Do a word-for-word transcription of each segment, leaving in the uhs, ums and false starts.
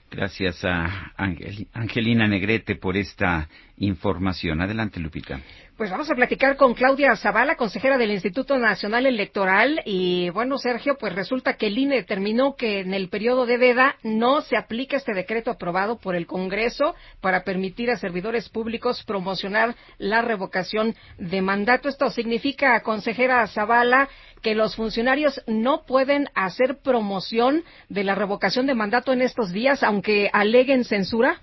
Gracias a Angel, Angelina Negrete por esta información. Adelante, Lupita. Pues vamos a platicar con Claudia Zavala, consejera del Instituto Nacional Electoral. Y bueno, Sergio, pues resulta que el I N E determinó que en el periodo de veda no se aplica este decreto aprobado por el Congreso para permitir a servidores públicos promocionar la revocación de mandato. Esto significa, consejera Zavala, que los funcionarios no pueden hacer promoción de la revocación de mandato en estos días, aunque aleguen censura.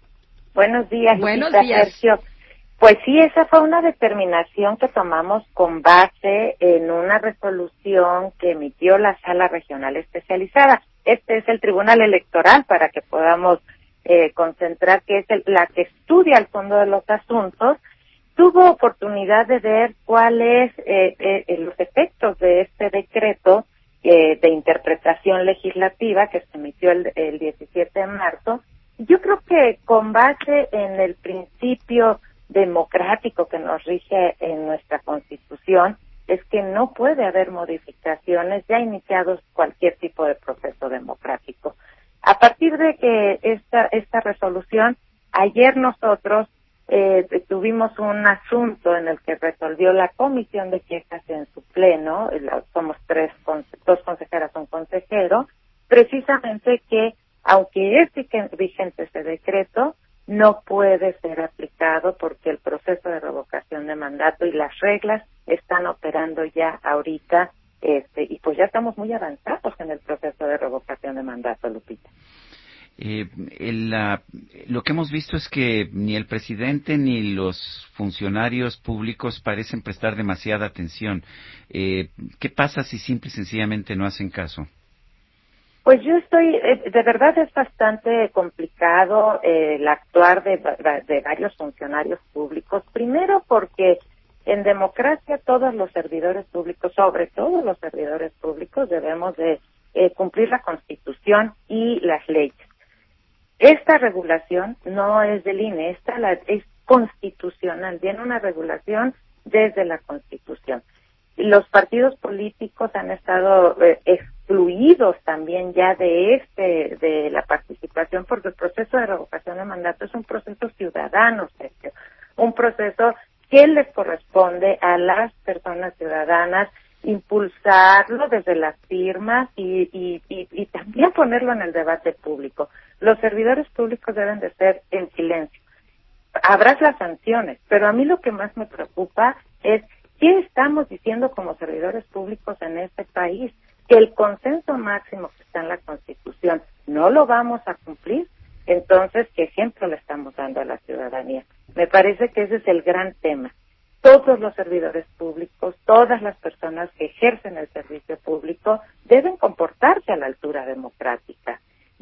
Buenos días, Buenos Lupita, días. Sergio. Pues sí, esa fue una determinación que tomamos con base en una resolución que emitió la Sala Regional Especializada. Este es el Tribunal Electoral, para que podamos eh, concentrar, que es el, la que estudia el fondo de los asuntos. Tuvo oportunidad de ver cuáles eh, eh, los efectos de este decreto eh, de interpretación legislativa que se emitió el, el diecisiete de marzo. Yo creo que con base en el principio democrático que nos rige en nuestra Constitución, es que no puede haber modificaciones ya iniciados cualquier tipo de proceso democrático. A partir de que esta esta resolución, ayer nosotros eh, tuvimos un asunto en el que resolvió la Comisión de Quejas en su pleno, somos tres, dos consejeras, un consejero, precisamente que aunque es vigente ese decreto, no puede ser aplicado porque el proceso de revocación de mandato y las reglas están operando ya ahorita, este, y pues ya estamos muy avanzados en el proceso de revocación de mandato, Lupita. Eh, el, uh, lo que hemos visto es que ni el presidente ni los funcionarios públicos parecen prestar demasiada atención. Eh, ¿Qué pasa si simple y sencillamente no hacen caso? Pues yo estoy, eh, de verdad es bastante complicado eh, el actuar de, de varios funcionarios públicos. Primero porque en democracia todos los servidores públicos, sobre todo los servidores públicos, debemos de eh, cumplir la Constitución y las leyes. Esta regulación no es del I N E, esta la, es constitucional, viene una regulación desde la Constitución. Los partidos políticos han estado eh, excluidos también ya de este de la participación, porque el proceso de revocación de mandato es un proceso ciudadano, Sergio, un proceso que les corresponde a las personas ciudadanas impulsarlo desde las firmas y, y, y, y también ponerlo en el debate público. Los servidores públicos deben de ser en silencio. Habrá las sanciones, pero a mí lo que más me preocupa es ¿qué estamos diciendo como servidores públicos en este país? Que el consenso máximo que está en la Constitución no lo vamos a cumplir. Entonces, ¿qué ejemplo le estamos dando a la ciudadanía? Me parece que ese es el gran tema. Todos los servidores públicos, todas las personas que ejercen el servicio público deben comportarse a la altura democrática.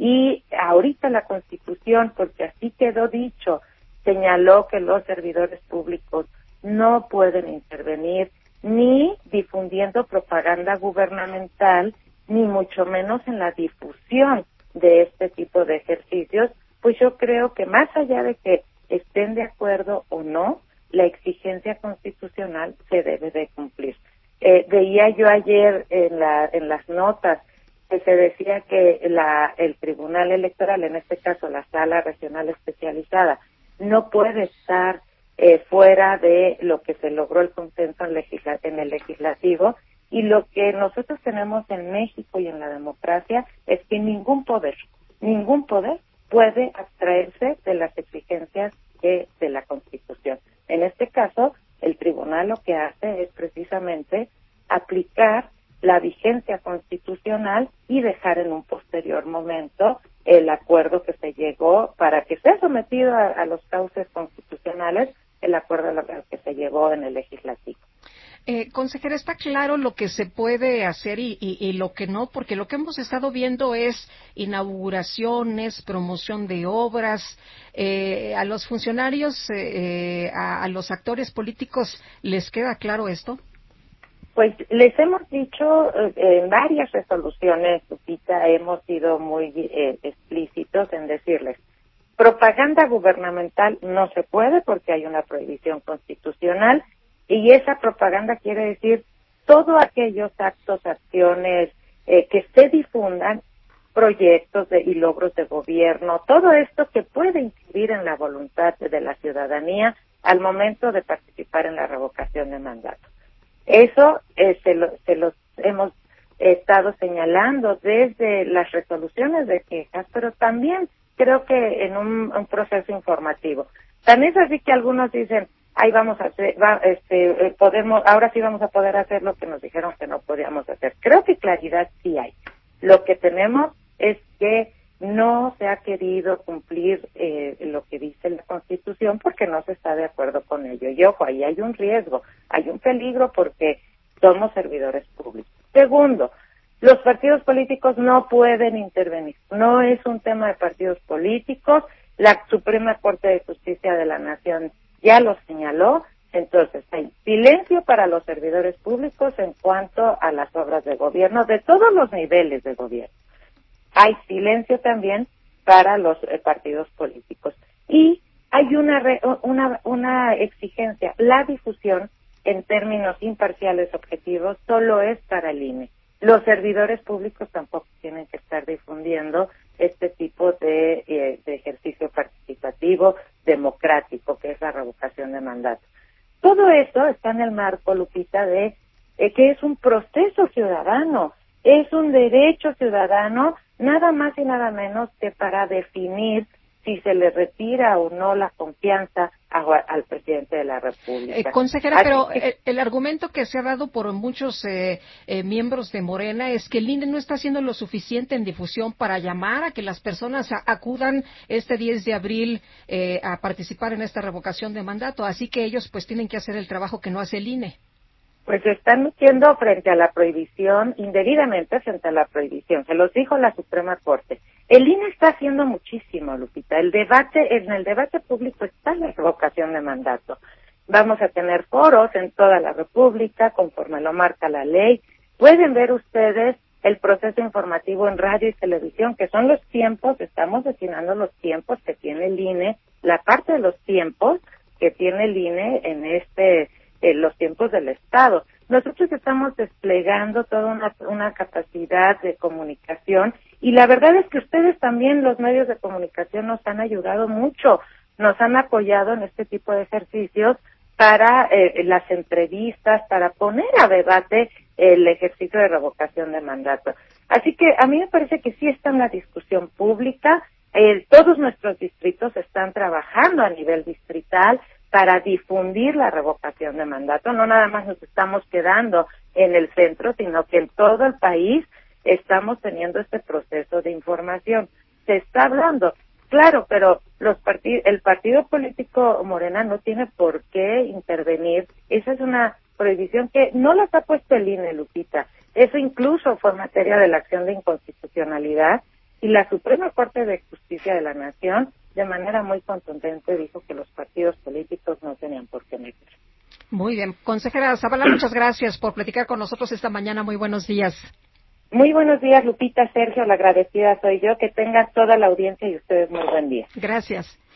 Y ahorita la Constitución, porque así quedó dicho, señaló que los servidores públicos no pueden intervenir ni difundiendo propaganda gubernamental, ni mucho menos en la difusión de este tipo de ejercicios. Pues yo creo que más allá de que estén de acuerdo o no, la exigencia constitucional se debe de cumplir. Eh, veía yo ayer en, la, en las notas que se decía que la, el Tribunal Electoral, en este caso la Sala Regional Especializada, no puede estar eh, fuera de lo que se logró el consenso en, legisla- en el legislativo, y lo que nosotros tenemos en México y en la democracia es que ningún poder, ningún poder puede abstraerse de las exigencias de, de la Constitución. En este caso, el tribunal lo que hace es precisamente aplicar la vigencia constitucional y dejar en un posterior momento el acuerdo que se llegó para que sea sometido a, a los cauces constitucionales, el acuerdo al que se llegó en el legislativo. Eh, consejera, está claro lo que se puede hacer y, y, y lo que no, porque lo que hemos estado viendo es inauguraciones, promoción de obras. Eh, ¿A los funcionarios, eh, a, a los actores políticos, les queda claro esto? Pues les hemos dicho eh, en varias resoluciones, Lupita, hemos sido muy eh, explícitos en decirles, propaganda gubernamental no se puede porque hay una prohibición constitucional, y esa propaganda quiere decir todos aquellos actos, acciones eh, que se difundan proyectos de, y logros de gobierno, todo esto que puede incidir en la voluntad de la ciudadanía al momento de participar en la revocación de mandato. Eso eh, se, lo, se los hemos estado señalando desde las resoluciones de quejas, pero también creo que en un, un proceso informativo. También es así que algunos dicen, ahí vamos a hacer, va, este, podemos, ahora sí vamos a poder hacer lo que nos dijeron que no podíamos hacer. Creo que claridad sí hay. Lo que tenemos es que no se ha querido cumplir eh, lo que dice la Constitución porque no se está de acuerdo con ello. Y ojo, ahí hay un riesgo, hay un peligro porque somos servidores públicos. Segundo, los partidos políticos no pueden intervenir. No es un tema de partidos políticos. La Suprema Corte de Justicia de la Nación ya lo señaló. Entonces, hay silencio para los servidores públicos en cuanto a las obras de gobierno de todos los niveles de gobierno. Hay silencio también para los eh, partidos políticos. Y hay una, re, una, una exigencia. La difusión en términos imparciales objetivos solo es para el I N E. Los servidores públicos tampoco tienen que estar difundiendo este tipo de, eh, de ejercicio participativo democrático que es la revocación de mandato. Todo eso está en el marco, Lupita, de eh, que es un proceso ciudadano, es un derecho ciudadano, nada más y nada menos que para definir si se le retira o no la confianza a, al presidente de la República. Eh, consejera, Así pero que... el, el argumento que se ha dado por muchos eh, eh, miembros de Morena es que el I N E no está haciendo lo suficiente en difusión para llamar a que las personas a, acudan este diez de abril eh, a participar en esta revocación de mandato. Así que ellos pues tienen que hacer el trabajo que no hace el I N E. Pues se están metiendo frente a la prohibición, indebidamente frente a la prohibición. Se los dijo la Suprema Corte. El I N E está haciendo muchísimo, Lupita. El debate, en el debate público está la revocación de mandato. Vamos a tener foros en toda la República, conforme lo marca la ley. Pueden ver ustedes el proceso informativo en radio y televisión, que son los tiempos, estamos destinando los tiempos que tiene el I N E, la parte de los tiempos que tiene el I N E en este Eh, los tiempos del Estado. Nosotros estamos desplegando toda una, una capacidad de comunicación y la verdad es que ustedes también, los medios de comunicación, nos han ayudado mucho, nos han apoyado en este tipo de ejercicios para eh, las entrevistas, para poner a debate el ejercicio de revocación de mandato. Así que a mí me parece que sí está en la discusión pública, eh, todos nuestros distritos están trabajando a nivel distrital para difundir la revocación de mandato. No nada más nos estamos quedando en el centro, sino que en todo el país estamos teniendo este proceso de información. Se está hablando, claro, pero los partid- el partido político Morena no tiene por qué intervenir. Esa es una prohibición que no las ha puesto el I N E, Lupita. Eso incluso fue materia de la acción de inconstitucionalidad y la Suprema Corte de Justicia de la Nación de manera muy contundente dijo que los partidos políticos no tenían por qué meter. Muy bien. Consejera Zavala, muchas gracias por platicar con nosotros esta mañana. Muy buenos días. Muy buenos días, Lupita, Sergio, la agradecida soy yo. Que tengan toda la audiencia y ustedes muy buen día. Gracias.